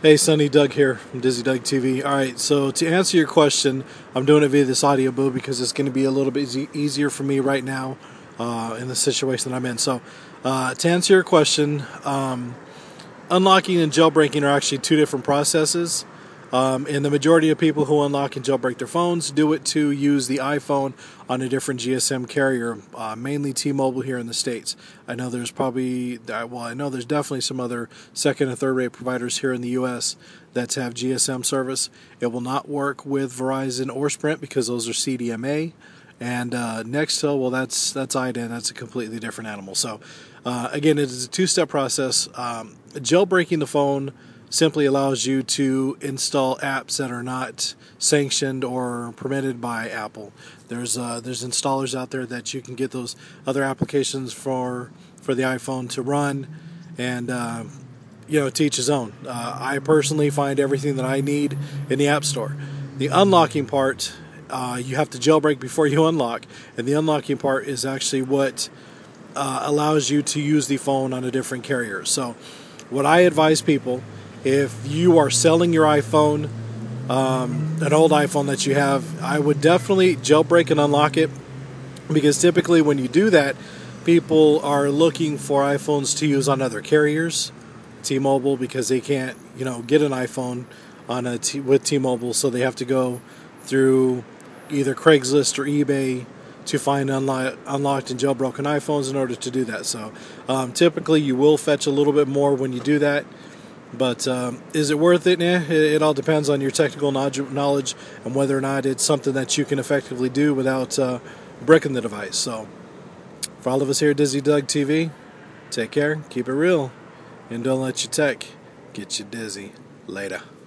Hey, Sunny Doug here from Dizzy Doug TV. All right, so to answer your question, I'm doing it via this audio booth because it's going to be a little bit easier for me right now in the situation that I'm in. So, to answer your question, unlocking and jailbreaking are actually two different processes. And the majority of people who unlock and jailbreak their phones do it to use the iPhone on a different GSM carrier, mainly T-Mobile here in the States. I know there's definitely some other second and third rate providers here in the U.S. that have GSM service. It will not work with Verizon or Sprint because those are CDMA. And Nextel, well, that's iDEN. That's a completely different animal. So, again, it is a two-step process. Jailbreaking the phone simply allows you to install apps that are not sanctioned or permitted by Apple. There's installers out there that you can get those other applications for the iPhone to run, and to each his own. I personally find everything that I need in the App Store. The unlocking part, you have to jailbreak before you unlock, and the unlocking part is actually what allows you to use the phone on a different carrier. So, what I advise people, if you are selling your iPhone, an old iPhone that you have, I would definitely jailbreak and unlock it, because typically when you do that, people are looking for iPhones to use on other carriers, T-Mobile, because they can't, get an iPhone with T-Mobile, so they have to go through either Craigslist or eBay to find unlocked and jailbroken iPhones in order to do that. So typically you will fetch a little bit more when you do that. But is it worth it? It all depends on your technical knowledge and whether or not it's something that you can effectively do without bricking the device. So, for all of us here at Dizzy Doug TV, take care, keep it real, and don't let your tech get you dizzy. Later.